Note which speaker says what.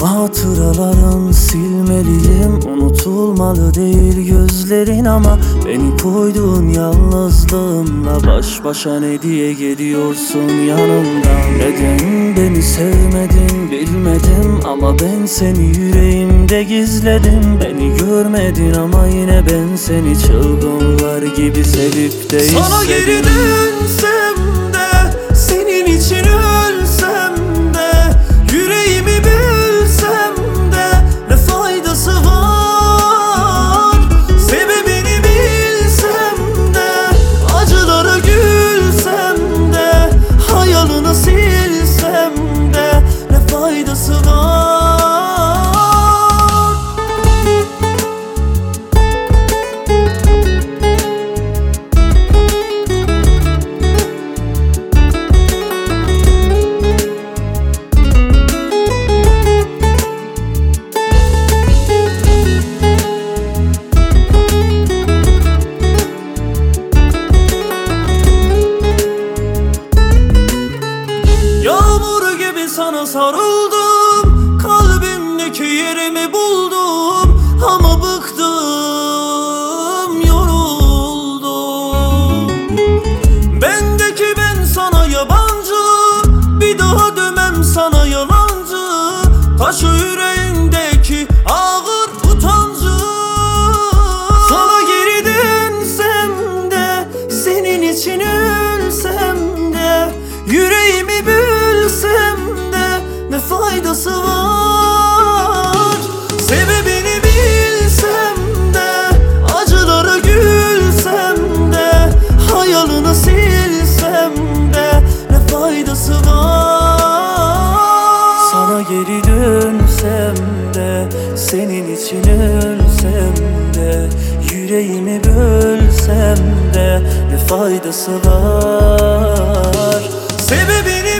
Speaker 1: Hatıraların silmeliyim, unutulmalı değil gözlerin. Ama beni koyduğun yalnızlığımla baş başa ne diye geliyorsun yanımdan? Neden beni sevmedin bilmedim, ama ben seni yüreğimde gizledim. Beni görmedin ama yine ben seni çılgınlar gibi sevip de istedim.
Speaker 2: Sana geri dönsem de, senin için ölsem de, yüreğimi bilsem de ne faydası var? Sebebini bilsem de, acılara gülsem de, hayalını silsem de ne faydası var? Yağmur gibi sana sarıldım, kalbimdeki yerimi buldum. Ama bıktım, yoruldum. Bendeki ben sana yabancı, bir daha dömem sana yalancı. Taşı yüreğindeki ağır utancı. Sana geri dönsem de, senin için ölsem de, yüreğimi bölsem de ne faydası var? Sebebini bilsem de, acılara gülsem de, hayalını silsem de ne faydası var?
Speaker 1: Sana geri dönsem de, senin için ölsem de, yüreğimi bölsem de ne faydası var?
Speaker 2: Sebebini